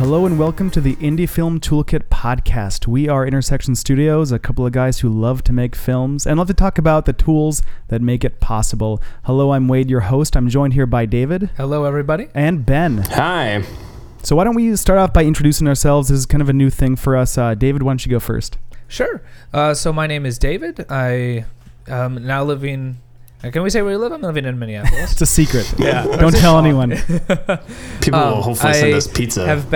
Hello and welcome to the Indie Film Toolkit podcast. We are Intersection Studios, a couple of guys who love to make films and love to talk about the tools that make it possible. Hello, I'm Wade, your host. I'm joined here by David. Hello, everybody. And Ben. Hi. So why don't we start off by introducing ourselves? This is kind of a new thing for us. David, why don't you go first? Sure. So my name is David. I am now living... Can we say where we live? I'm living in Minneapolis. It's a secret. Yeah. Don't tell anyone. People will hopefully send us pizza. I've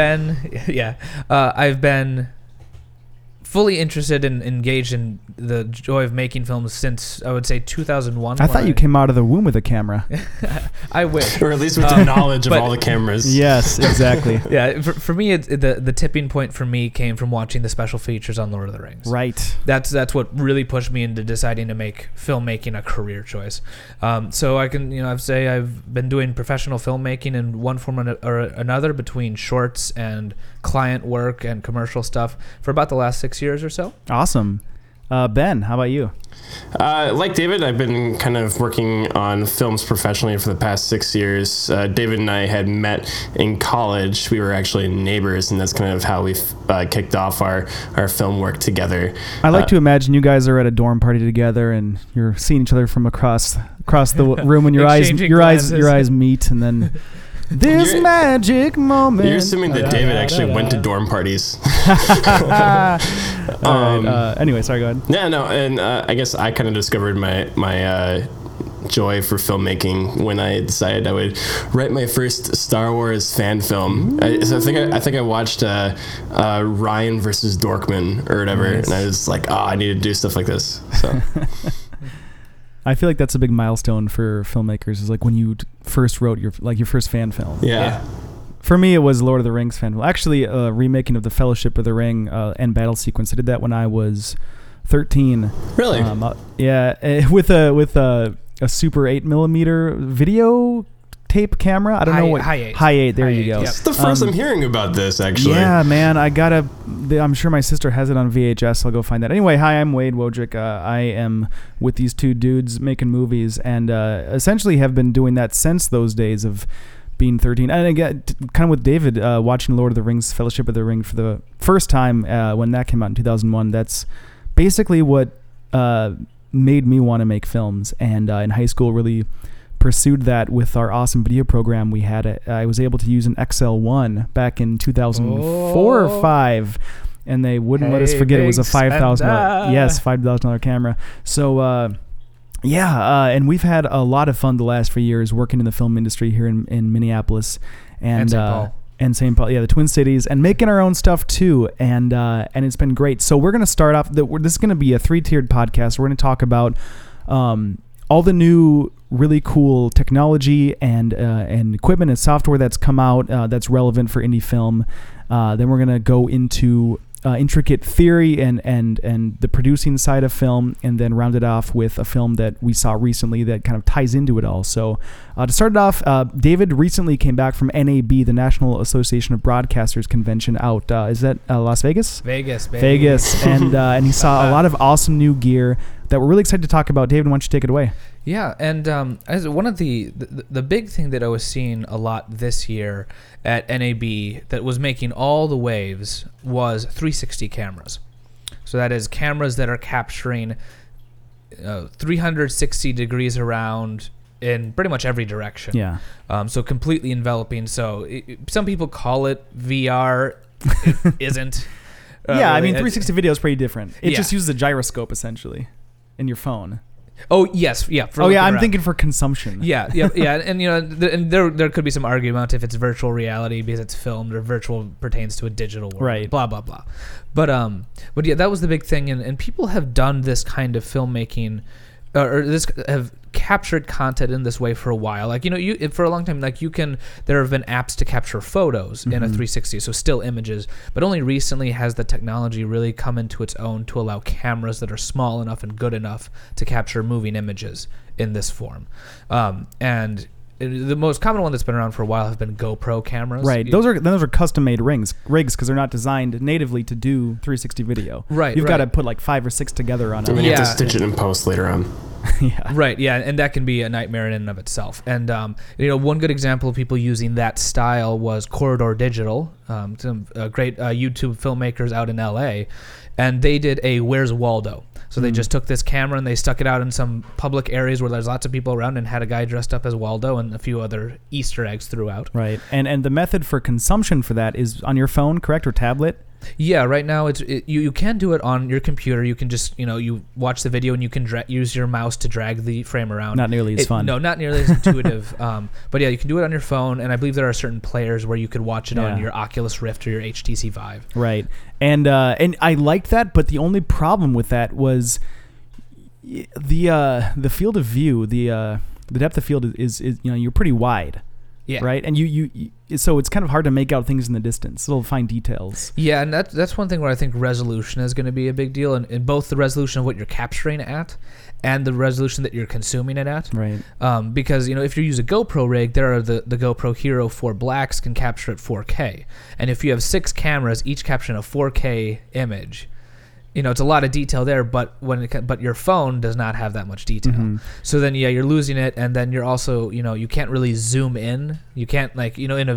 been fully interested and engaged in the joy of making films since, I would say, 2001. I thought you came out of the womb with a camera. I wish. Or at least with the knowledge of all the cameras. Yes, exactly. Yeah, for me, the tipping point for me came from watching the special features on Lord of the Rings. Right. That's what really pushed me into deciding to make filmmaking a career choice. So I can, say I've been doing professional filmmaking in one form or another between shorts and client work and commercial stuff for about the last 6 years or so. Awesome. Ben, how about you? Like David, I've been kind of working on films professionally for the past 6 years. David and I had met in college. We were actually neighbors, and that's kind of how we kicked off our film work together. I like to imagine you guys are at a dorm party together, and you're seeing each other from across the room, and your eyes meet, and then this magic moment. You're assuming that David actually went to dorm parties. Anyway, sorry, go ahead. Yeah, no, and I guess I kind of discovered my joy for filmmaking when I decided I would write my first Star Wars fan film. I think I watched Ryan versus Dorkman or whatever, nice. And I was like, I need to do stuff like this. So. I feel like that's a big milestone for filmmakers, is like when you first wrote your first fan film. Yeah. For me, it was Lord of the Rings fan film. Actually, a remaking of the Fellowship of the Ring end battle sequence. I did that when I was 13. Really? Yeah, with a Super 8mm video tape camera. I don't know what. High 8. There you go. It's the first I'm hearing about this, actually. Yeah, man. I'm sure my sister has it on VHS. I'll go find that. Anyway, hi, I'm Wade Wodrick. I am with these two dudes making movies, and essentially have been doing that since those days of being 13. And again, kind of with David, watching Lord of the Rings, Fellowship of the Ring for the first time when that came out in 2001. That's basically what made me want to make films. And in high school, really pursued that with our awesome video program we had. I was able to use an XL1 back in 2004 or 5, and they wouldn't let us forget it was a $5,000 camera. So and we've had a lot of fun the last few years working in the film industry here in Minneapolis and St. Paul, the Twin Cities, and making our own stuff too, and it's been great. So we're going to start off. This is going to be a 3-tiered podcast. We're going to talk about all the new really cool technology and equipment and software that's come out that's relevant for indie film. Then we're going to go into intricate theory and the producing side of film, and then round it off with a film that we saw recently that kind of ties into it all. So to start it off, David recently came back from NAB, the National Association of Broadcasters convention out. Is that Las Vegas? Vegas, baby. Vegas. And he saw a lot of awesome new gear that we're really excited to talk about. David, why don't you take it away? Yeah, and as one of the big thing that I was seeing a lot this year at NAB that was making all the waves was 360 cameras. So that is cameras that are capturing 360 degrees around in pretty much every direction. Yeah. So completely enveloping. So some people call it VR. It isn't. Yeah, I mean, 360 video is pretty different. It just uses a gyroscope essentially in your phone. Oh yes, yeah. I'm thinking for consumption. Yeah, and there could be some argument if it's virtual reality because it's filmed or virtual pertains to a digital world. Right. Blah blah blah. But yeah, that was the big thing, and people have done this kind of filmmaking, or this have captured content in this way for a while. Like you for a long time, like there have been apps to capture photos in a 360, so still images. But only recently has the technology really come into its own to allow cameras that are small enough and good enough to capture moving images in this form. And the most common one that's been around for a while have been GoPro cameras. Right. Those are custom-made rigs because they're not designed natively to do 360 video. Right. You've got to put like 5 or 6 together on it. And then you have to stitch it in post later on. Yeah. Right, yeah, and that can be a nightmare in and of itself. And one good example of people using that style was Corridor Digital, some great YouTube filmmakers out in LA, and they did a Where's Waldo. So they just took this camera and they stuck it out in some public areas where there's lots of people around, and had a guy dressed up as Waldo and a few other Easter eggs throughout. Right, and the method for consumption for that is on your phone, correct, or tablet? Yeah, right now you can do it on your computer. You can just you watch the video and you can use your mouse to drag the frame around. Not nearly as fun. No, not nearly as intuitive. But yeah, you can do it on your phone, and I believe there are certain players where you could watch it on your Oculus Rift or your HTC Vive. Right, and I liked that, but the only problem with that was the field of view, the depth of field is you're pretty wide. Yeah. Right, and you so it's kind of hard to make out things in the distance, little fine details. Yeah, and that's one thing where I think resolution is going to be a big deal, in both the resolution of what you're capturing at and the resolution that you're consuming it at. Right. Because if you use a GoPro rig, there are the GoPro Hero 4 Blacks can capture at 4K, and if you have 6 cameras, each capturing a 4K image, it's a lot of detail there, but but your phone does not have that much detail. Mm-hmm. So then, you're losing it, and then you're also, you can't really zoom in. You can't in a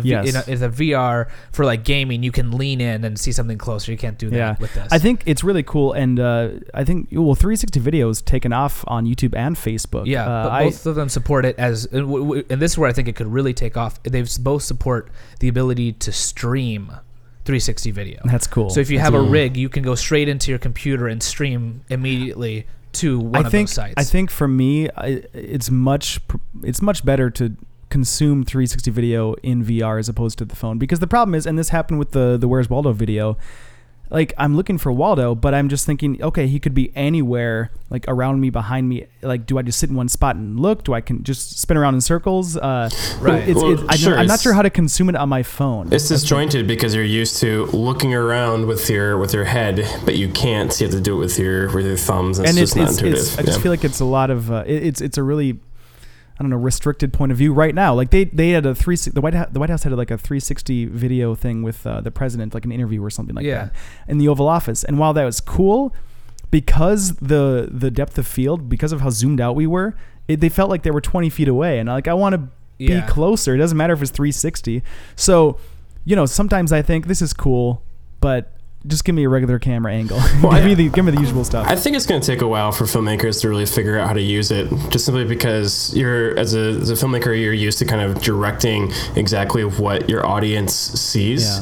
VR for like gaming, you can lean in and see something closer. You can't do that with this. I think it's really cool, and I think 360 video is taken off on YouTube and Facebook. Yeah, but both of them support it as, and this is where I think it could really take off. They both support the ability to stream 360 video. That's cool. So if you have a rig, you can go straight into your computer and stream immediately to one of those sites. I think for me, it's much better to consume 360 video in VR as opposed to the phone, because the problem is, and this happened with the Where's Waldo video, like I'm looking for Waldo, but I'm just thinking, okay, he could be anywhere, like around me, behind me. Like, do I just sit in one spot and look? Do I can just spin around in circles? Right. I'm not sure how to consume it on my phone. It's disjointed because you're used to looking around with your head, but you can't. So you have to do it with your thumbs. And it's just not intuitive. I just feel like it's a lot of it's a really, I don't know, restricted point of view right now. Like they had the White House had like a 360 video thing with the president, like an interview or something like that, in the Oval Office. And while that was cool, because the depth of field, because of how zoomed out we were, they felt like they were 20 feet away, and like I want to be closer. It doesn't matter if it's 360. So, sometimes I think this is cool, but just give me a regular camera angle. Well, give me the usual stuff. I think it's going to take a while for filmmakers to really figure out how to use it, just simply because as a filmmaker, you're used to kind of directing exactly what your audience sees,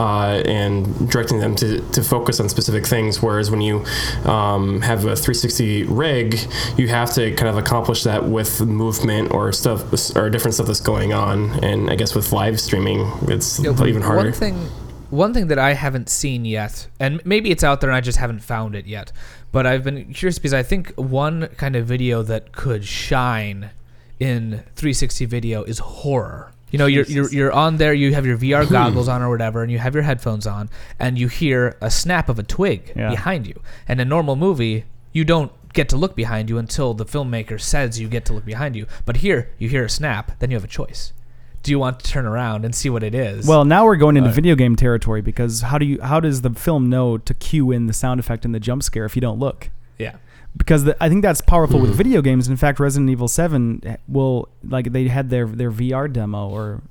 and directing them to focus on specific things. Whereas when you have a 360 rig, you have to kind of accomplish that with movement or stuff or different stuff that's going on. And I guess with live streaming, it's even harder. One thing that I haven't seen yet, and maybe it's out there and I just haven't found it yet, but I've been curious because I think one kind of video that could shine in 360 video is horror. You're on there, you have your VR goggles on or whatever, and you have your headphones on, and you hear a snap of a twig behind you. And in a normal movie, you don't get to look behind you until the filmmaker says you get to look behind you. But here, you hear a snap, then you have a choice. Do you want to turn around and see what it is? Well, now we're going into video game territory, because how does the film know to cue in the sound effect and the jump scare if you don't look? Yeah. Because I think that's powerful with video games. In fact, Resident Evil 7 they had their VR demo, or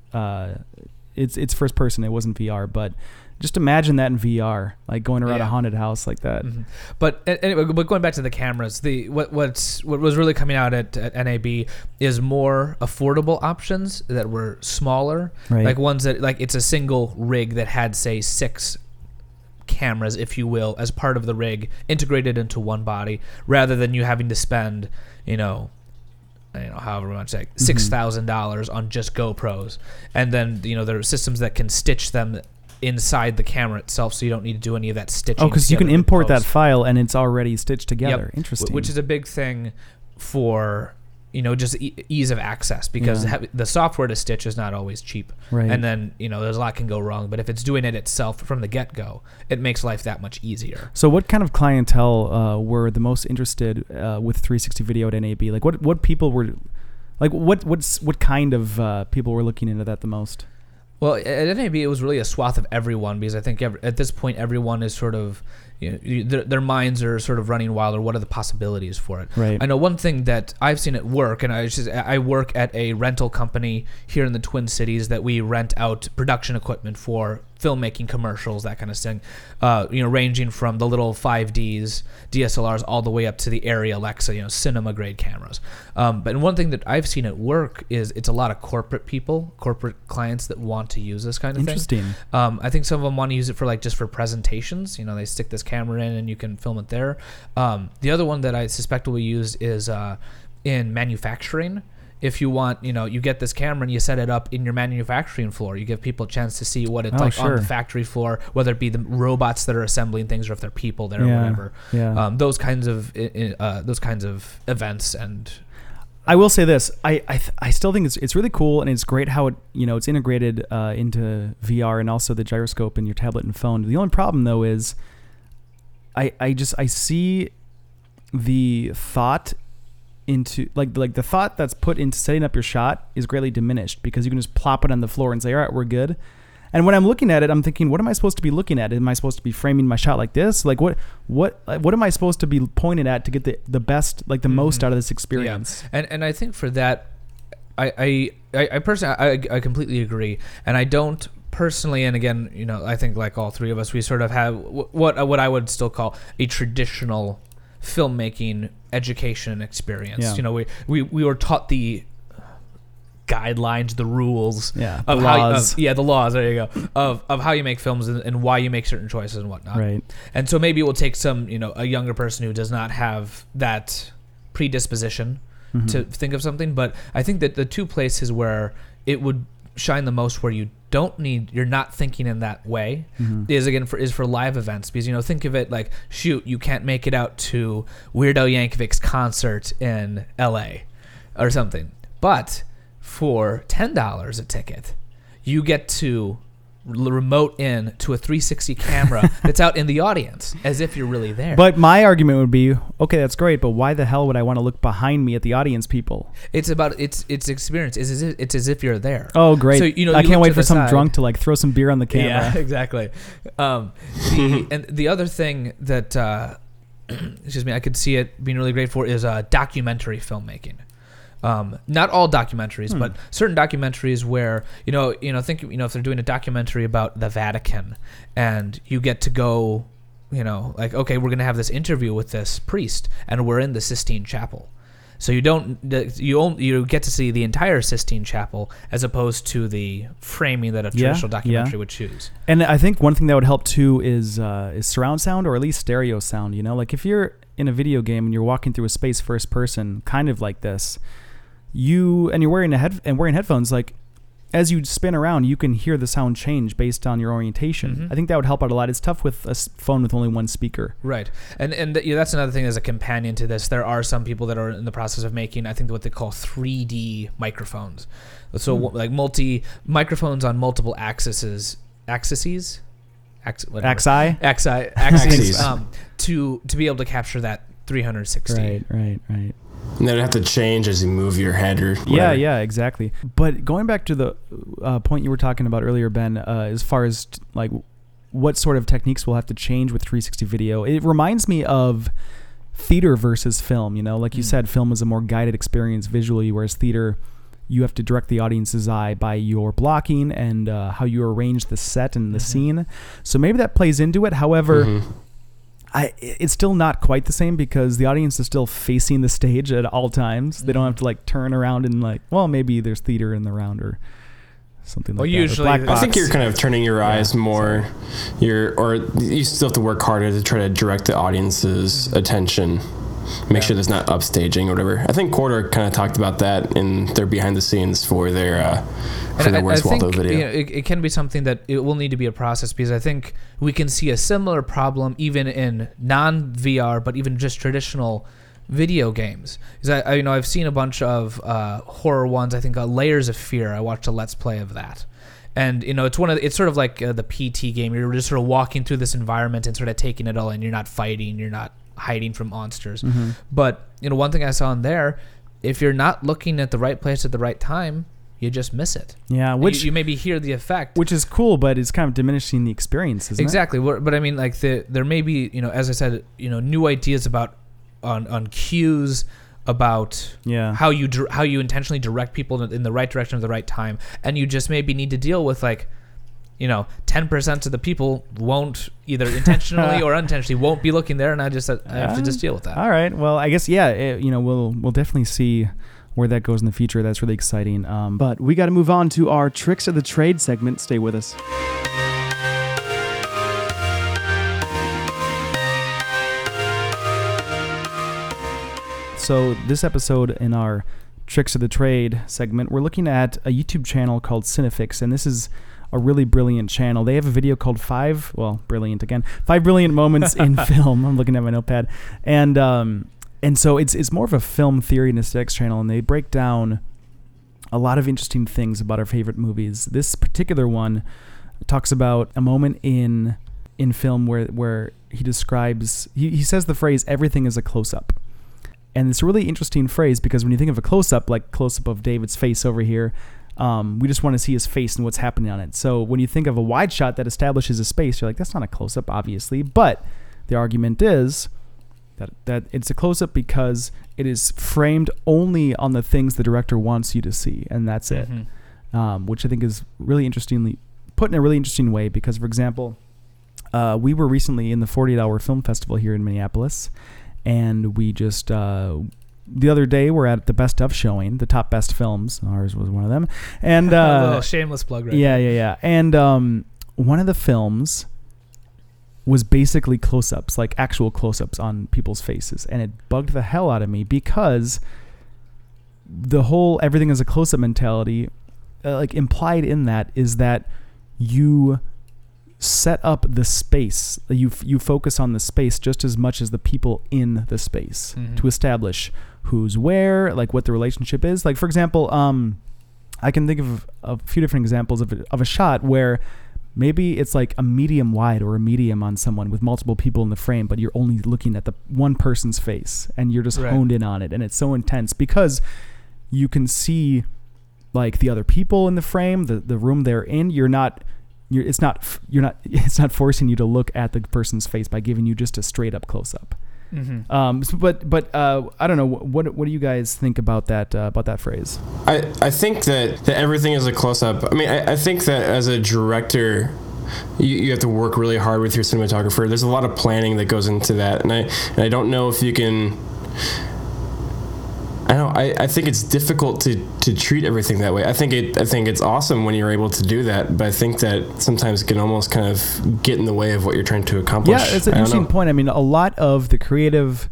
it's first person. It wasn't VR, but just imagine that in VR, like going around a haunted house like that. Mm-hmm. But anyway, but going back to the cameras, what was really coming out at NAB is more affordable options that were smaller, like ones that it's a single rig that had, say, 6 cameras, if you will, as part of the rig, integrated into one body, rather than you having to spend, however much, like $6,000 on just GoPros, and then there are systems that can stitch them inside the camera itself, so you don't need to do any of that stitching. Oh, because you can import that file and it's already stitched together. Yep. Interesting. Which is a big thing for just ease of access, because the software to stitch is not always cheap. Right. And then there's a lot can go wrong. But if it's doing it itself from the get go, it makes life that much easier. So what kind of clientele were the most interested with 360 video at NAB? Like what people were, like what kind of people were looking into that the most? Well, at NAB, it was really a swath of everyone, because I think at this point, everyone is sort of, their minds are sort of running wild, or what are the possibilities for it? Right. I know one thing that I've seen at work, and I work at a rental company here in the Twin Cities that we rent out production equipment for filmmaking, commercials, that kind of thing, ranging from the little 5Ds, DSLRs, all the way up to the Arri Alexa, cinema grade cameras. But one thing that I've seen at work is it's a lot of corporate clients that want to use this kind of Interesting. thing. I think some of them want to use it for just for presentations. They stick this camera in and you can film it there. The other one that I suspect will be used is in manufacturing. If you want, you get this camera and you set it up in your manufacturing floor. You give people a chance to see what it's like on the factory floor, whether it be the robots that are assembling things or if they're people there or whatever. Yeah. Those kinds of events. And I will say this: I still think it's really cool, and it's great how it's integrated into VR and also the gyroscope in your tablet and phone. The only problem though is I see the thought into like the thought that's put into setting up your shot is greatly diminished, because you can just plop it on the floor and say, all right, we're good. And when I'm looking at it, I'm thinking, what am I supposed to be looking at? Am I supposed to be framing my shot like this? Like what am I supposed to be pointing at to get the best, like the most out of this experience? Yeah. And I think for that, I personally, I completely agree. And I don't personally, and again, I think like all three of us, we sort of have what I would still call a traditional filmmaking education and experience. Yeah. We were taught the guidelines, the rules, the laws. The laws. There you go. Of how you make films and why you make certain choices and whatnot. Right. And so maybe it will take some, a younger person who does not have that predisposition to think of something. But I think that the two places where it would shine the most, where you're not thinking in that way, is for live events. Because think of it like, shoot, you can't make it out to Weird Al Yankovic's concert in LA or something, but for $10 a ticket you get to remote in to a 360 camera that's out in the audience as if you're really there. But my argument would be, okay, that's great, but why the hell would I want to look behind me at the audience people? It's about it's experience. It's as if you're there. Oh, great. So, I can't wait for some drunk to throw some beer on the camera. Yeah, exactly. And the other thing that I could see it being really great for is documentary filmmaking. Not all documentaries, but certain documentaries where think if they're doing a documentary about the Vatican, and you get to go, like, okay, we're gonna have this interview with this priest, and we're in the Sistine Chapel, so you get to see the entire Sistine Chapel as opposed to the framing that a traditional documentary would choose. And I think one thing that would help too is surround sound, or at least stereo sound. Like if you're in a video game and you're walking through a space first person, kind of like this. You're wearing headphones, like as you spin around, you can hear the sound change based on your orientation. I think that would help out a lot. It's tough with a phone with only one speaker. Right. And that's another thing as a companion to this. There are some people that are in the process of making, I think, what they call 3D microphones. So like microphones on multiple axes to be able to capture that 360. Right. And then it'd have to change as you move your head or whatever. Yeah, exactly. But going back to the point you were talking about earlier, Ben, as far as like what sort of techniques we'll have to change with 360 video, it reminds me of theater versus film. Like you said, film is a more guided experience visually, whereas theater, you have to direct the audience's eye by your blocking and how you arrange the set and the scene. So maybe that plays into it. However, it's still not quite the same, because the audience is still facing the stage at all times. They don't have to like turn around and maybe there's theater in the round or something like that. Usually, I think you're kind of turning your eyes more. Or you still have to work harder to try to direct the audience's attention. Make sure there's not upstaging or whatever. I think Quarter kind of talked about that in their behind the scenes for their Where's Waldo video. It can be something that it will need to be a process, because I think we can see a similar problem even in non-VR, but even just traditional video games. Because I've seen a bunch of horror ones. I think Layers of Fear. I watched a Let's Play of that. And it's sort of like the PT game. You're just sort of walking through this environment and sort of taking it all in. You're not fighting. You're not hiding from monsters. But one thing I saw in there, if you're not looking at the right place at the right time, you just miss it. Yeah, which you maybe hear the effect, which is cool, but it's kind of diminishing the experience, isn't exactly. But I mean, like there may be, as I said, new ideas about on cues, about how you intentionally direct people in the right direction at the right time, and you just maybe need to deal with 10% of the people won't either intentionally or unintentionally won't be looking there, and I have to just deal with that. All right. Well, I guess we'll definitely see where that goes in the future. That's really exciting. But we got to move on to our Tricks of the Trade segment. Stay with us. So this episode in our Tricks of the Trade segment, we're looking at a YouTube channel called Cinefix, and this is a really brilliant channel. They have a video called 5 Brilliant Moments in Film. I'm looking at my notepad. And so it's more of a film theory and aesthetics channel, and they break down a lot of interesting things about our favorite movies. This particular one talks about a moment in film where he describes, he says the phrase, everything is a close-up. And it's a really interesting phrase because when you think of a close-up, like close-up of David's face over here, we just want to see his face and what's happening on it. So when you think of a wide shot that establishes a space, you're like, that's not a close-up, obviously. But the argument is that it's a close-up because it is framed only on the things the director wants you to see, and that's it. Which I think is really interestingly put in a really interesting way because, for example, we were recently in the 48-hour film festival here in Minneapolis, and we just the other day we're at the best of showing, the top best films. Ours was one of them, and a little shameless plug, right? Yeah. And one of the films was basically close-ups, like actual close-ups on people's faces, and it bugged the hell out of me because the whole everything is a close-up mentality, implied in that is that you set up the space, you focus on the space just as much as the people in the space to establish who's where, like what the relationship is. Like, for example, I can think of a few different examples of a shot where maybe it's like a medium wide or a medium on someone with multiple people in the frame, but you're only looking at the one person's face and you're just honed in on it. And it's so intense because you can see like the other people in the frame, the room they're in. It's not forcing you to look at the person's face by giving you just a straight up close up. But I don't know. What do you guys think about that phrase? I think that everything is a close up. I mean, I think that as a director, you have to work really hard with your cinematographer. There's a lot of planning that goes into that, and I don't know if you can. I think it's difficult to treat everything that way. I think it's awesome when you're able to do that, but I think that sometimes it can almost kind of get in the way of what you're trying to accomplish. Yeah, it's an interesting point. I mean, a lot of the creative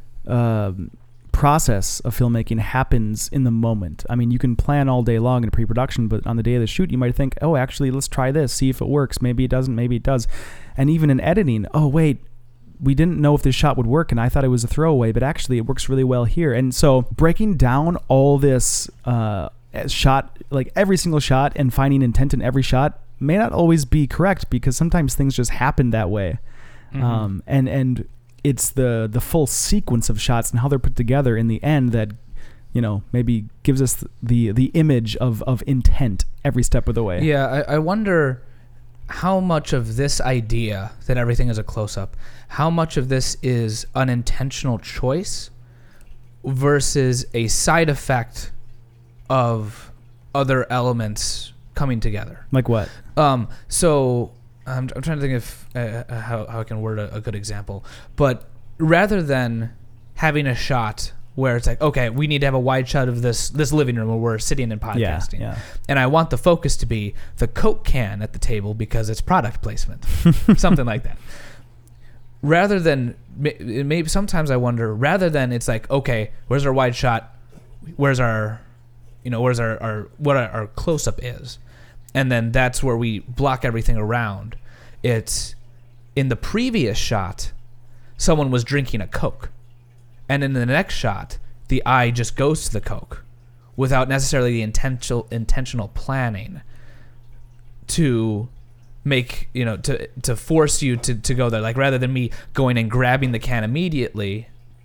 process of filmmaking happens in the moment. I mean, you can plan all day long in pre-production, but on the day of the shoot, you might think, oh, actually, let's try this, see if it works. Maybe it doesn't, maybe it does. And even in editing, oh, wait, we didn't know if this shot would work, and I thought it was a throwaway, but actually it works really well here. And so breaking down all this shot, like every single shot, and finding intent in every shot may not always be correct because sometimes things just happen that way. And it's the full sequence of shots and how they're put together in the end that, maybe gives us the image of intent every step of the way. Yeah, I wonder how much of this idea that everything is a close-up, how much of this is an intentional choice versus a side effect of other elements coming together. Like what? So I'm trying to think of how I can word a good example. But rather than having a shot where it's like, okay, we need to have a wide shot of this living room where we're sitting and podcasting. Yeah. And I want the focus to be the Coke can at the table because it's product placement, something like that. Rather than, maybe sometimes I wonder, rather than it's like, okay, where's our wide shot? Where's our what our close-up is? And then that's where we block everything around. It's in the previous shot, someone was drinking a Coke. And in the next shot, the eye just goes to the Coke without necessarily the intentional planning to make, to force you to go there. Like rather than me going and grabbing the can immediately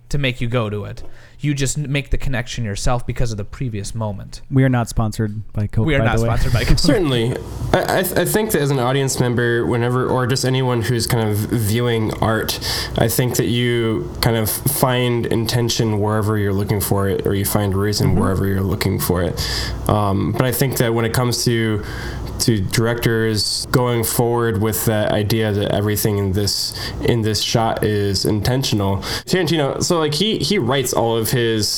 to make you go to it. You just make the connection yourself because of the previous moment. We are not sponsored by Coke. We are by not the way. sponsored by Coke. Certainly. I think that as an audience member, whenever, or just anyone who's kind of viewing art, I think that you kind of find intention wherever you're looking for it, or you find reason wherever you're looking for it. But I think that when it comes to directors going forward with that idea that everything in this shot is intentional, Tarantino, so like he writes all of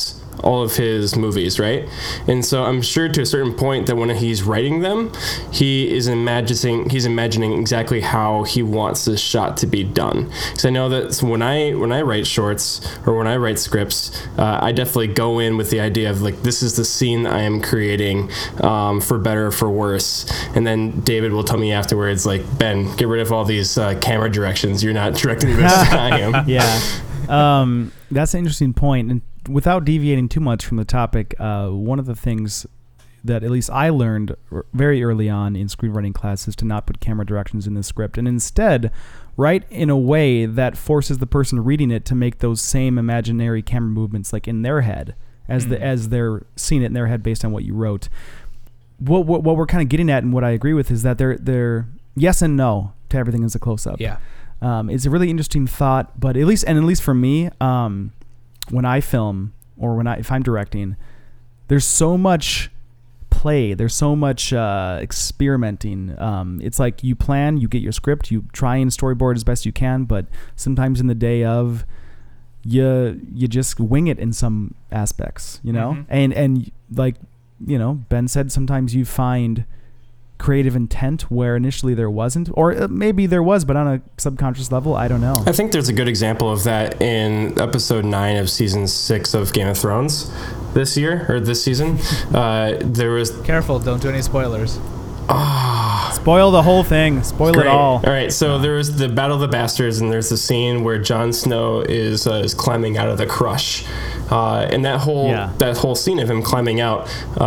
his movies, right? And so I'm sure to a certain point that when he's writing them, he's imagining exactly how he wants this shot to be done. Because I know that when I write shorts or when I write scripts, I definitely go in with the idea of like, this is the scene I am creating, for better or for worse. And then David will tell me afterwards, like, Ben, get rid of all these camera directions. You're not directing this. I am. Yeah. That's an interesting point. And without deviating too much from the topic, one of the things that at least I learned very early on in screenwriting class is to not put camera directions in the script, and instead write in a way that forces the person reading it to make those same imaginary camera movements like in their head as they're seeing it in their head based on what you wrote. What we're kind of getting at, and what I agree with, is that they're yes and no to everything as a close-up. Yeah. It's a really interesting thought, but at least for me, when I film or if I'm directing, there's so much play, there's so much experimenting. It's like you plan, you get your script, you try and storyboard as best you can, but sometimes in the day of, you just wing it in some aspects, you know? And like, you know, Ben said, sometimes you find creative intent where initially there wasn't, or maybe there was, but on a subconscious level, I don't know. I think there's a good example of that in episode 9 of season 6 of Game of Thrones this season. There was... Careful, don't do any spoilers. Spoil the whole thing. Spoil it all. All right, so there was the Battle of the Bastards, and there's the scene where Jon Snow is climbing out of the crush. And that whole scene of him climbing out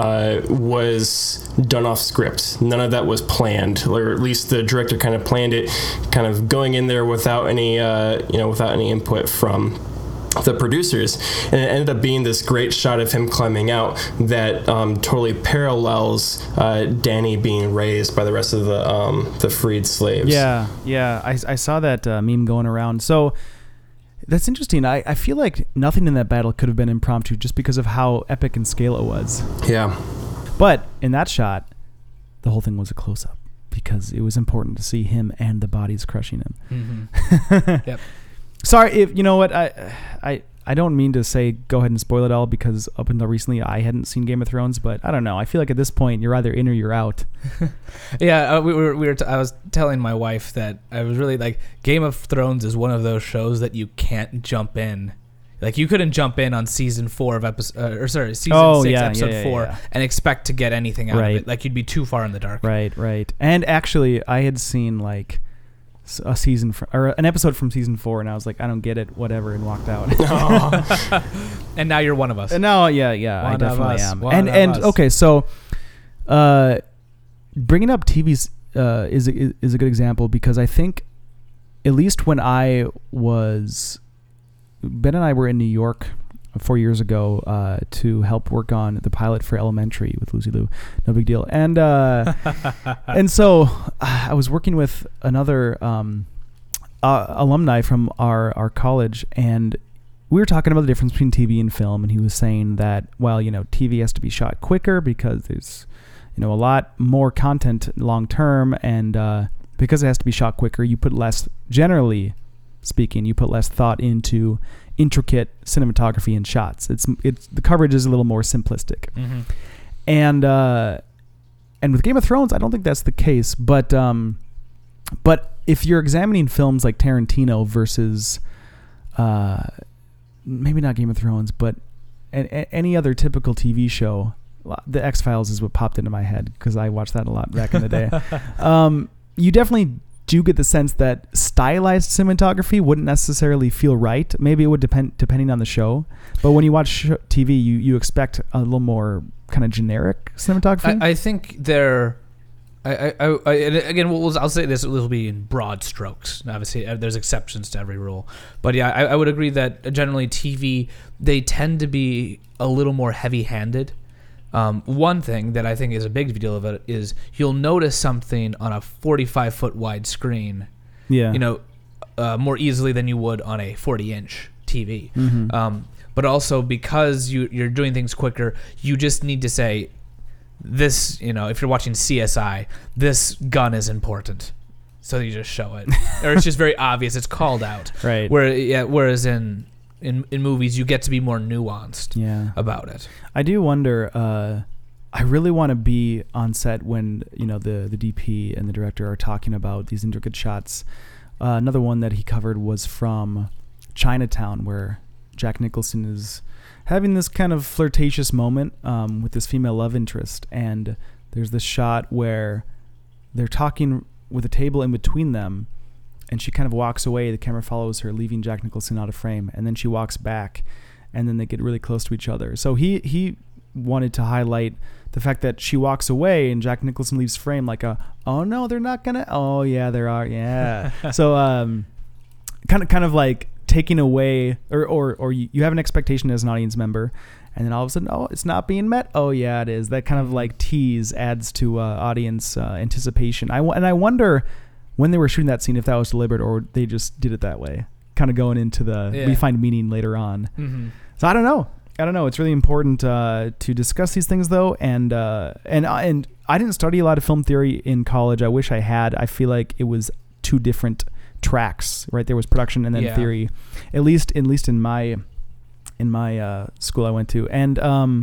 was done off script. None of that was planned, or at least the director kind of planned it, kind of going in there without any input from the producers, and it ended up being this great shot of him climbing out that totally parallels Danny being raised by the rest of the freed slaves. Yeah. I saw that meme going around. So that's interesting. I feel like nothing in that battle could have been impromptu just because of how epic in scale it was. Yeah. But in that shot, the whole thing was a close-up because it was important to see him and the bodies crushing him. Yep. Sorry, if you know what, I don't mean to say go ahead and spoil it all, because up until recently I hadn't seen Game of Thrones, but I don't know. I feel like at this point you're either in or you're out. Yeah, I was telling my wife that I was really like, Game of Thrones is one of those shows that you can't jump in. Like, you couldn't jump in on season 4 of season 6, episode 4, and expect to get anything out of it. Like, you'd be too far in the dark. Right. And actually, I had seen like a season or an episode from season 4, and I was like, I don't get it, whatever, and walked out. And now you're one of us. And now, yeah, I definitely am. And okay, so bringing up TVs is a good example, because I think at least when Ben and I were in New York 4 years ago to help work on the pilot for Elementary with Lucy Liu. No big deal. And and so I was working with another alumni from our college, and we were talking about the difference between TV and film, and he was saying that, well, you know, TV has to be shot quicker because there's, you know, a lot more content long term, and because it has to be shot quicker, you put less, generally speaking, you put less thought into intricate cinematography and shots. It's the coverage is a little more simplistic. And with Game of Thrones, I don't think that's the case, but if you're examining films like Tarantino versus maybe not Game of Thrones, but any other typical TV show, The X-Files is what popped into my head because I watched that a lot back in the day. You definitely do get the sense that stylized cinematography wouldn't necessarily feel right. Maybe it would depend depending on the show. But when you watch TV, you expect a little more kind of generic cinematography. I think they're And again, I'll say this: it will be in broad strokes. Obviously, there's exceptions to every rule, but yeah, I would agree that generally TV, they tend to be a little more heavy-handed. One thing that I think is a big deal of it is you'll notice something on a 45-foot wide screen, more easily than you would on a 40-inch TV. Mm-hmm. But also because you're doing things quicker, you just need to say, this, if you're watching CSI, this gun is important, so you just show it, or it's just very obvious. It's called out, right? Whereas in movies, you get to be more nuanced, about it. I do wonder. I really want to be on set when the DP and the director are talking about these intricate shots. Another one that he covered was from Chinatown, where Jack Nicholson is having this kind of flirtatious moment with this female love interest, and there's this shot where they're talking with a table in between them, and she kind of walks away. The camera follows her, leaving Jack Nicholson out of frame, and then she walks back, and then they get really close to each other. So he wanted to highlight the fact that she walks away and Jack Nicholson leaves frame like oh no, they're not gonna, oh yeah, there are, yeah. So kind of like taking away, or you have an expectation as an audience member, and then all of a sudden, oh, it's not being met. Oh yeah, it is. That kind of like tease adds to audience anticipation. I wonder when they were shooting that scene if that was deliberate or they just did it that way, kind of going into we find meaning later on. Mm-hmm. So I don't know. It's really important to discuss these things though, and I didn't study a lot of film theory in college. I wish I had. I feel like it was two different tracks, right? There was production and then theory, at least in my school I went to, and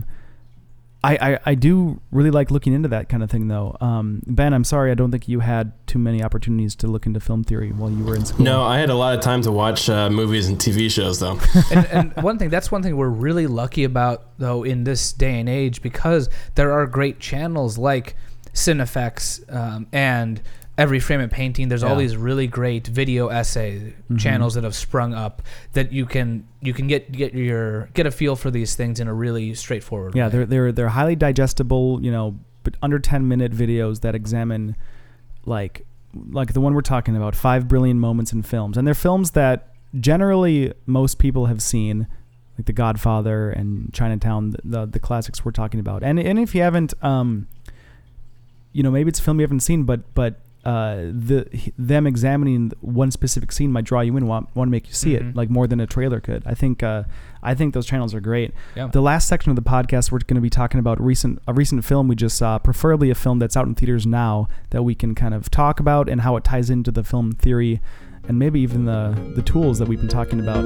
I do really like looking into that kind of thing though. Ben, I'm sorry, I don't think you had too many opportunities to look into film theory while you were in school. No, I had a lot of time to watch movies and TV shows though. and one thing we're really lucky about though in this day and age, because there are great channels like Cinefx and Every Frame of Painting. There's all these really great video essay channels that have sprung up that you can get a feel for these things in a really straightforward way. They're highly digestible, but under 10-minute videos that examine like the one we're talking about, 5 brilliant moments in films, and they're films that generally most people have seen, like The Godfather and Chinatown, the classics we're talking about. And if you haven't, maybe it's a film you haven't seen, but them examining one specific scene might draw you in, want to make you see it, like more than a trailer could. I think those channels are great. Yeah. The last section of the podcast, we're going to be talking about a recent film we just saw, preferably a film that's out in theaters now that we can kind of talk about and how it ties into the film theory and maybe even the tools that we've been talking about.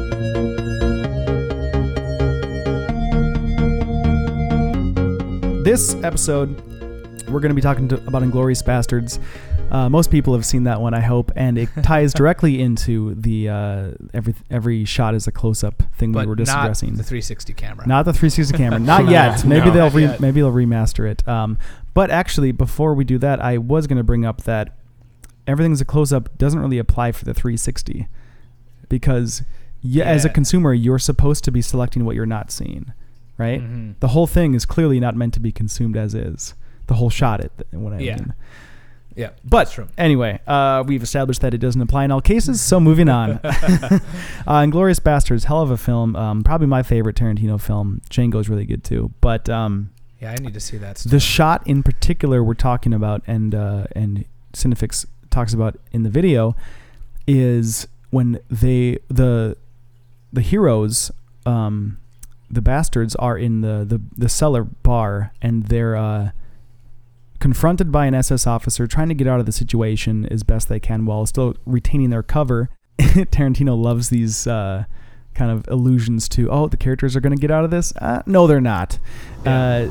This episode, we're going to be talking about Inglourious Basterds. Most people have seen that one, I hope, and it ties directly into the every shot is a close-up thing we were just addressing. Not the 360 camera. Not the 360 camera. Not yet. Maybe they'll remaster it. But actually, before we do that, I was going to bring up that everything's a close-up doesn't really apply for the 360 because as a consumer, you're supposed to be selecting what you're not seeing, right? Mm-hmm. The whole thing is clearly not meant to be consumed as is. The whole shot, what I mean. Yeah, but anyway, we've established that it doesn't apply in all cases, so moving on. Inglourious Basterds, hell of a film. Probably my favorite Tarantino film. Django's really good too. But I need to see that. The shot in particular we're talking about, and Cinefix talks about in the video, is when the heroes, the bastards, are in the cellar bar, and they're confronted by an SS officer trying to get out of the situation as best they can while still retaining their cover. Tarantino loves these kind of allusions to, the characters are going to get out of this. No, they're not. The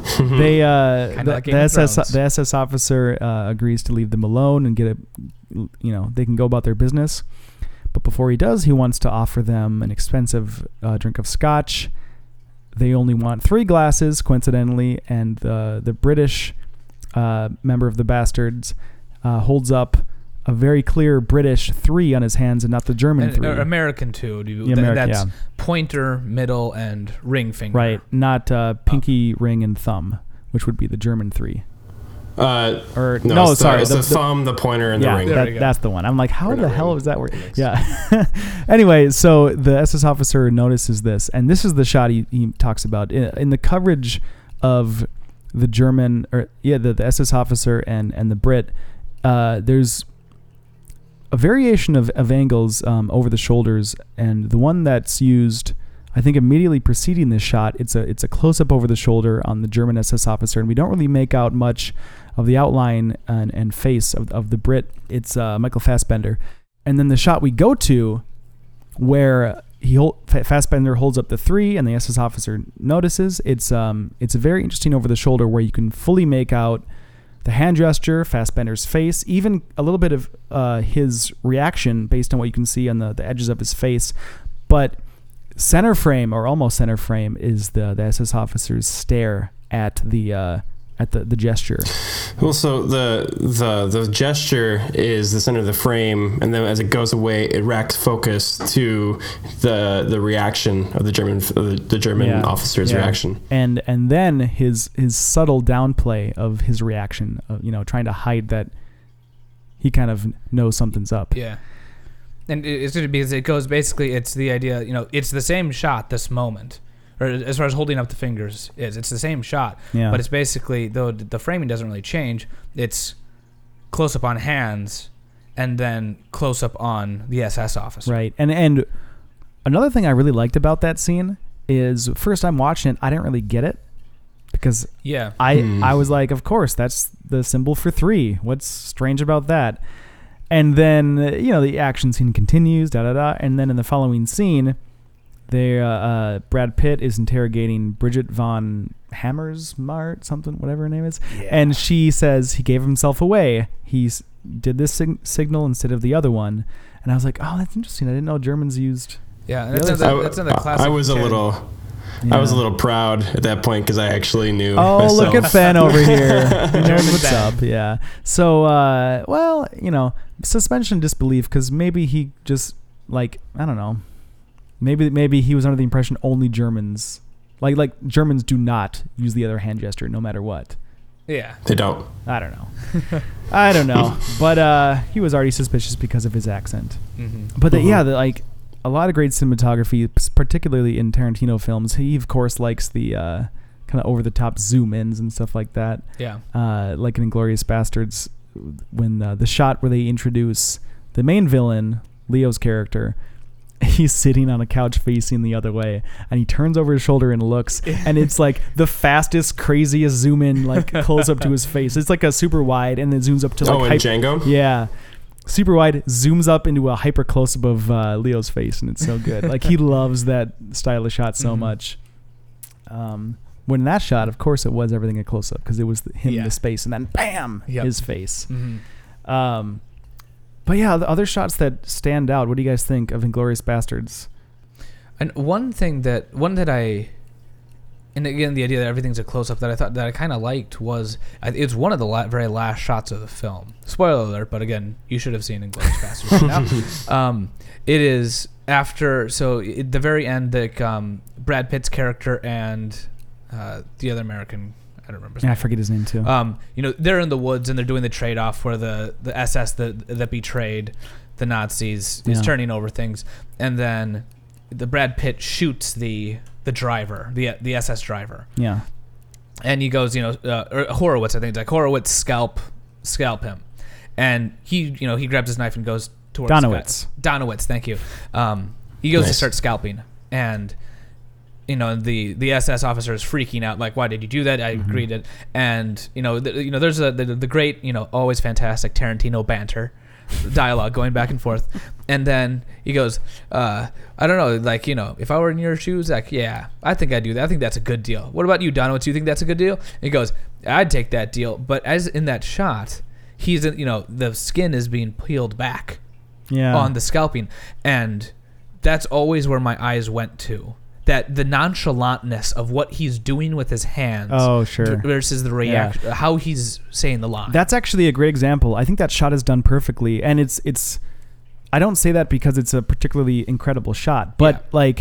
SS officer agrees to leave them alone and get they can go about their business. But before he does, he wants to offer them an expensive drink of scotch. They only want 3 glasses, coincidentally, and the British member of the Bastards holds up a very clear British 3 on his hands and not the German 3. American 2. That's pointer, middle, and ring finger. Right, not pinky, ring, and thumb, which would be the German 3. Or no, no, it's sorry, it's the thumb, the pointer, and the ring. There we go. that's the one. I'm like, how Or the not hell ring, is that work? index. Yeah. Anyway, so the SS officer notices this, and this is the shot he talks about in the coverage of the German, or the SS officer and the Brit. There's a variation of angles over the shoulders, and the one that's used, I think, immediately preceding this shot, it's a close up over the shoulder on the German SS officer, and we don't really make out much of the outline and face of the Brit. It's Michael Fassbender, and then the shot we go to, where Fassbender holds up the 3 and the SS officer notices. It's a very interesting over the shoulder where you can fully make out the hand gesture, Fassbender's face, even a little bit of his reaction based on what you can see on the edges of his face. But center frame, or almost center frame, is the SS officer's stare at the gesture. Well, so the gesture is the center of the frame, and then as it goes away, it racks focus to the reaction of the German officer's reaction, and then his subtle downplay of his reaction, trying to hide that he kind of knows something's up. Yeah. And it's because it goes, basically, it's the idea, it's the same shot this moment. Or as far as holding up the fingers it's the same shot. Yeah. But it's basically, though the framing doesn't really change, it's close up on hands and then close up on the SS officer. Right. And another thing I really liked about that scene is, first time watching it, I didn't really get it, because I was like, of course, that's the symbol for 3. What's strange about that? And then, the action scene continues, and then in the following scene, Brad Pitt is interrogating Bridget von Hammersmark, whatever her name is, and she says he gave himself away. He did this signal instead of the other one, and I was like, oh, that's interesting. I didn't know Germans used. Yeah, that's in the classic. I was a little proud at that point because I actually knew. Oh, myself. Look at Fenn over here. He knows what's up. Yeah. So, suspension of disbelief, because maybe he just, I don't know. Maybe he was under the impression only Germans, like Germans do not use the other hand gesture no matter what. Yeah. They don't. I don't know. But he was already suspicious because of his accent. Mm-hmm. But a lot of great cinematography, particularly in Tarantino films. He, of course, likes the kind of over-the-top zoom-ins and stuff like that. Yeah. Like in Inglourious Bastards, when the shot where they introduce the main villain, Leo's character, he's sitting on a couch facing the other way, and he turns over his shoulder and looks, and it's like the fastest, craziest zoom in, close up to his face. It's like a super wide, and then zooms up to in Django. Yeah, super wide, zooms up into a hyper close up of Leo's face, and it's so good. He loves that style of shot so much. When that shot, of course, it was everything a close up, because it was him in the space, and then bam, his face. Mm-hmm. But yeah, the other shots that stand out, what do you guys think of Inglourious Bastards? And one that I, and again, the idea that everything's a close-up that I thought that I kind of liked was, it's one of the very last shots of the film. Spoiler alert, but again, you should have seen Inglourious Bastards right now. It is after, at the very end, Brad Pitt's character and the other American, I don't remember his name. I forget his name too. They're in the woods and they're doing the trade-off where the SS that betrayed the Nazis is turning over things, and then the Brad Pitt shoots the driver, the SS driver. Yeah. And he goes, or Horowitz, I think, Horowitz scalp him, and he grabs his knife and goes towards Donowitz, thank you. He goes to start scalping, and the SS officer is freaking out, like, why did you do that? I agreed it. And there's the great, always fantastic Tarantino banter dialogue going back and forth, and then he goes, I don't know, if I were in your shoes, yeah, I think I'd do that. I think that's a good deal. What about you, Donowitz? You think that's a good deal? And he goes, I'd take that deal. But as in that shot, he's the skin is being peeled back on the scalping, and that's always where my eyes went to. That the nonchalantness of what he's doing with his hands versus the reaction, how he's saying the line. That's actually a great example. I think that shot is done perfectly, and it's I don't say that because it's a particularly incredible shot, but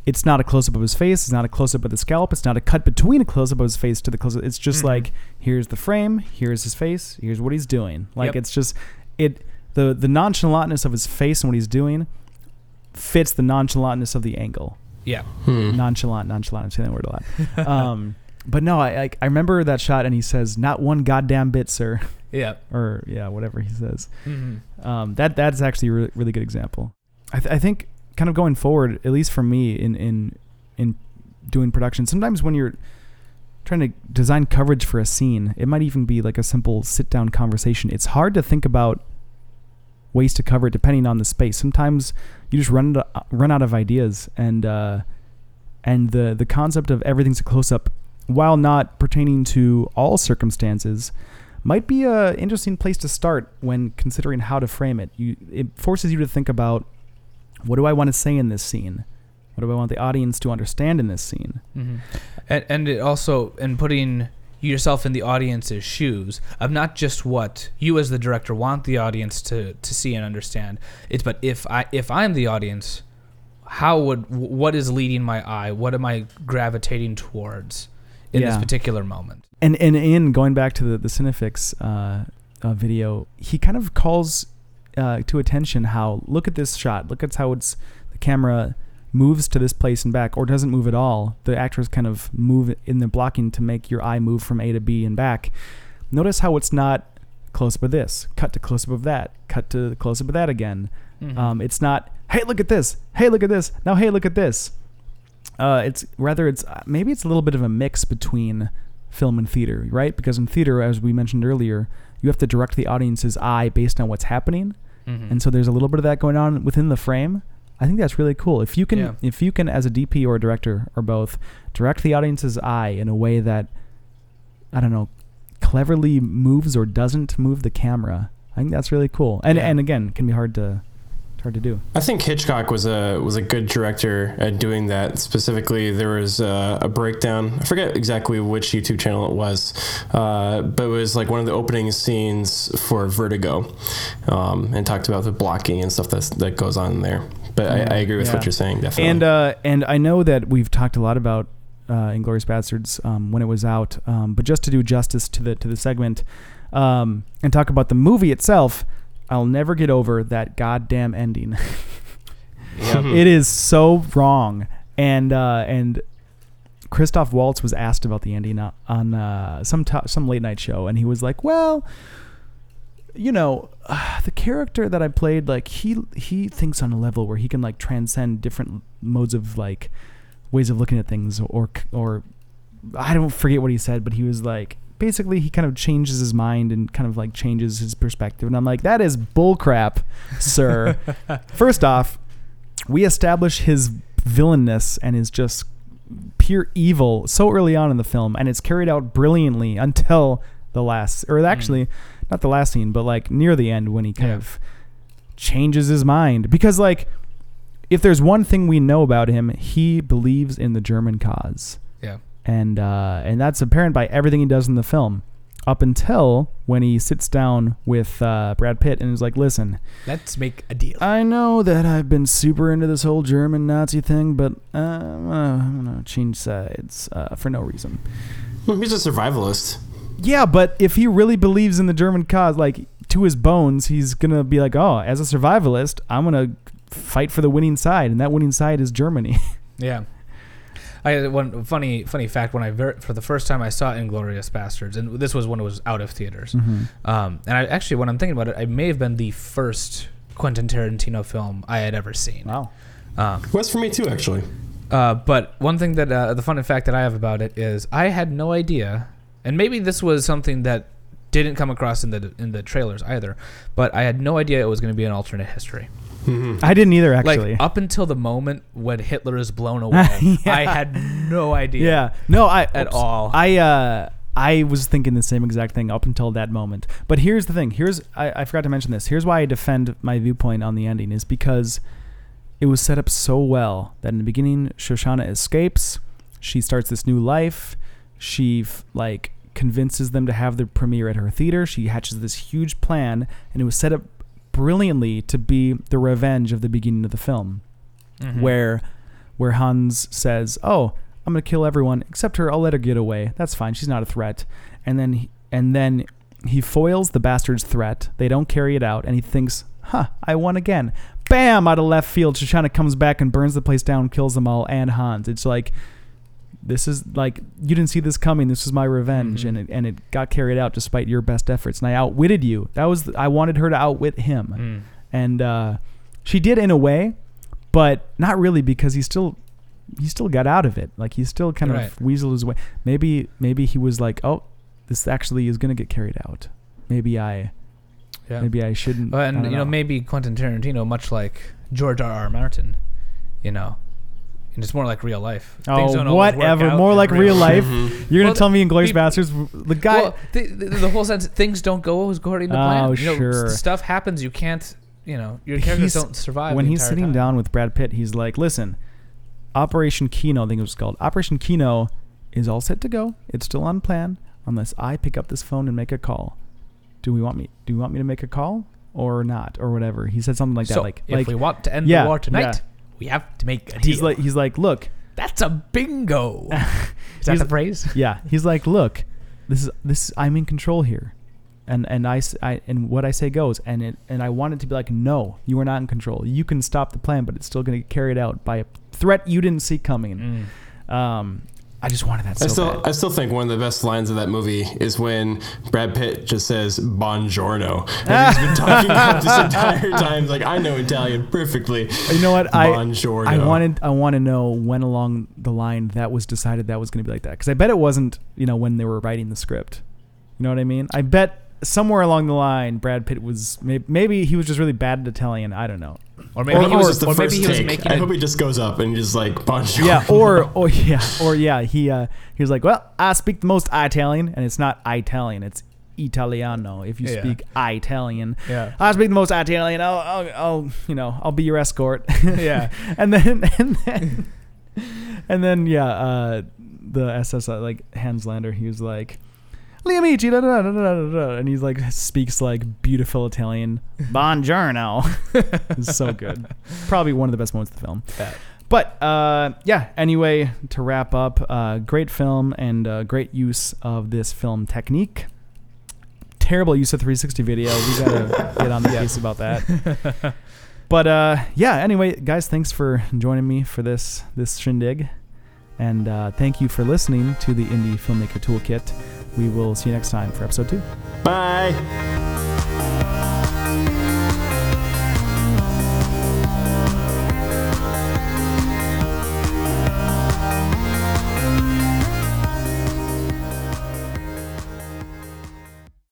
it's not a close-up of his face. It's not a close-up of the scalp. It's not a cut between a close-up of his face to the close-up. It's just like, here's the frame. Here's his face. Here's what he's doing. Like, it's just the nonchalantness of his face and what he's doing fits the nonchalantness of the angle. Yeah. Nonchalant. I'm saying that word a lot. But no, I remember that shot, and he says, "Not one goddamn bit, sir." Yeah. Or whatever he says. That's actually a really good example. I think kind of going forward, at least for me in doing production, sometimes when you're trying to design coverage for a scene, it might even be like a simple sit down conversation. It's hard to think about ways to cover it depending on the space. Sometimes you just run out of ideas, and the concept of everything's a close up, while not pertaining to all circumstances, might be a interesting place to start when considering how to frame it. It forces you to think about, what do I want to say in this scene? What do I want the audience to understand in this scene? And it also, in putting yourself in the audience's shoes of not just what you as the director want the audience to see and understand, but if I'm the audience, what is leading my eye? What am I gravitating towards in this particular moment? And in going back to the Cinefix video, he kind of calls to attention how, look at this shot, look at how the camera moves to this place and back, or doesn't move at all. The actors kind of move in the blocking to make your eye move from A to B and back. Notice how it's not close up of this, cut to close up of that, cut to close up of that again. It's not, hey, look at this, hey, look at this, now hey, look at this. Maybe it's a little bit of a mix between film and theater, right? Because in theater, as we mentioned earlier, you have to direct the audience's eye based on what's happening. And so there's a little bit of that going on within the frame. I think that's really cool. If you can, as a DP or a director or both, direct the audience's eye in a way that, I don't know, cleverly moves or doesn't move the camera, I think that's really cool. And again, can be hard to do. I think Hitchcock was a good director at doing that. Specifically, there was a breakdown. I forget exactly which YouTube channel it was, but it was like one of the opening scenes for Vertigo, and talked about the blocking and stuff that goes on there. But I agree with what you're saying, definitely. And I know that we've talked a lot about Inglourious Basterds when it was out, but just to do justice to the segment and talk about the movie itself, I'll never get over that goddamn ending. It is so wrong. And Christoph Waltz was asked about the ending on some late night show, and he was like, well, the character that I played, like he thinks on a level where he can like transcend different modes of like ways of looking at things, or I don't forget what he said, but he was like, basically he kind of changes his mind and kind of like changes his perspective. And I'm like, that is bullcrap, sir. First off, we establish his villainness and his just pure evil so early on in the film, and it's carried out brilliantly until the last, or actually not the last scene, but like near the end when he kind of changes his mind. Because like, if there's one thing we know about him, he believes in the German cause. Yeah. And that's apparent by everything he does in the film, up until when he sits down with Brad Pitt and is like, listen, let's make a deal. I know that I've been super into this whole German Nazi thing, but I'm gonna change sides for no reason. He's a survivalist. Yeah, but if he really believes in the German cause, like to his bones, he's gonna be like, oh, as a survivalist, I'm gonna fight for the winning side, and that winning side is Germany. Yeah. I had one funny fact when for the first time I saw Inglourious Basterds, and this was when it was out of theaters. And I actually, when I'm thinking about it, it may have been the first Quentin Tarantino film I had ever seen. Wow. It was for me too, actually. But one thing that the fun fact that I have about it is I had no idea, and maybe this was something that didn't come across in the trailers either, but I had no idea it was going to be an alternate history. I didn't either, actually. Like, up until the moment when Hitler is blown away, I had no idea. Yeah, no, at all. I was thinking the same exact thing up until that moment. But here's the thing. I forgot to mention this. Here's why I defend my viewpoint on the ending, is because it was set up so well that in the beginning, Shoshana escapes. She starts this new life. She convinces them to have the premiere at her theater. She hatches this huge plan, and it was set up brilliantly to be the revenge of the beginning of the film, where where Hans says, "Oh, I'm gonna kill everyone except her. I'll let her get away. That's fine. She's not a threat." And then he foils the bastard's threat. They don't carry it out, and he thinks, I won again. Bam! Out of left field, Shoshana comes back and burns the place down, kills them all, and Hans. It's like, this is like, you didn't see this coming. This was my revenge, and it got carried out despite your best efforts. And I outwitted you. I wanted her to outwit him, and she did in a way, but not really, because he still got out of it. Like, he still kind of weaseled his way. Maybe he was like, oh, this actually is going to get carried out. Maybe I shouldn't. And maybe Quentin Tarantino, much like George R.R. Martin, and it's more like real life. Things don't whatever. More like real life. You're gonna tell me Inglourious Basterds, the guy. Well, the whole sense, things don't go according to plan. Oh, sure. Stuff happens. You can't. Your characters don't survive. When the he's entire sitting time. down with Brad Pitt, he's like, "Listen, Operation Kino, I think it was called. Operation Kino is all set to go. It's still on plan unless I pick up this phone and make a call. Do you want me to make a call or not, or whatever?" He said something like that. So like, if we want to end the war tonight, we have to make a deal. He's like, look, that's a bingo. Is that the phrase? Yeah. He's like, look, this is I'm in control here, and I what I say goes, and I want it to be like, no, you are not in control. You can stop the plan, but it's still going to get carried out by a threat you didn't see coming. I just wanted that bad. I still think one of the best lines of that movie is when Brad Pitt just says "Buongiorno," and he's been talking about this entire time. Like, I know Italian perfectly. You know what? Buongiorno. I want to know when along the line that was decided that was going to be like that, because I bet it wasn't. When they were writing the script. You know what I mean? I bet somewhere along the line, Brad Pitt was maybe he was just really bad at Italian. I don't know. Or maybe he was making. I hope he just goes up and just like bunch. Yeah, he was like, well, I speak the most Italian, and it's not Italian, it's Italiano. If you speak Italian, I speak the most Italian. I'll be your escort. Yeah, and then the SS like Hans Lander, he was like, Amici, and he's like speaks like beautiful Italian. Buongiorno. It's so good. Probably one of the best moments of the film. Yeah. But anyway, to wrap up, great film and great use of this film technique. Terrible use of 360 video. We gotta get on the case about that. But anyway, guys, thanks for joining me for this shindig, and thank you for listening to the Indie Filmmaker Toolkit. We will see you next time for episode 2. Bye.